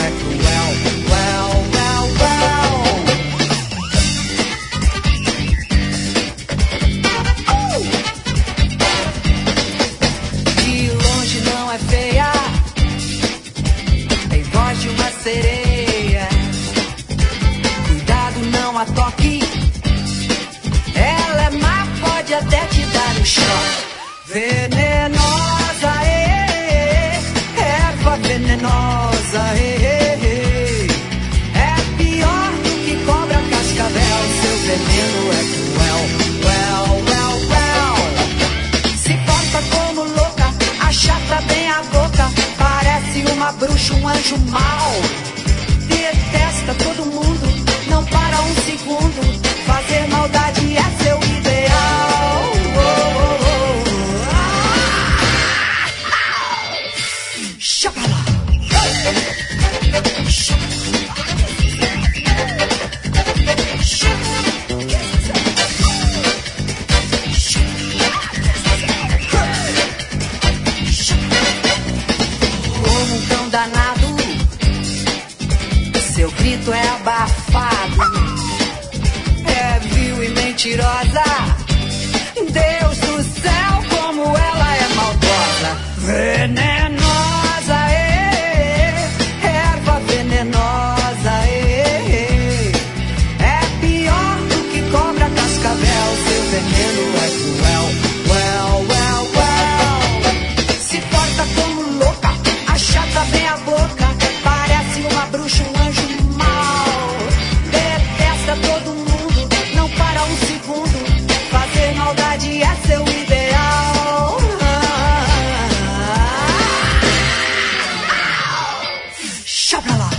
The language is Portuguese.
é cruel. Well, well, well. De longe não é feia, tem voz de uma sereia. Cuidado, não a toque, ela é má, pode até te dar um choque. Venenosa, erva venenosa, é pior do que cobra cascavel. Seu veneno é cruel. Well, well, well. Se porta como louca, achata bem a boca, parece uma bruxa, um anjo mau. Detesta todo mundo, não para um segundo, fazer maldade é seu ideal. Oh, oh, oh. Como um cão danado, seu grito é abafado, é vil e mentirosa. Deus do céu, como ela é maldosa. Venenosa, erva venenosa, é pior do que cobra cascavel. Seu veneno é cruel. Well, well, well. Se porta como louca, achata bem a boca, parece uma bruxa, um anjo mau. Detesta todo mundo, não para um segundo, fazer maldade é seu ideal. Chá pra lá.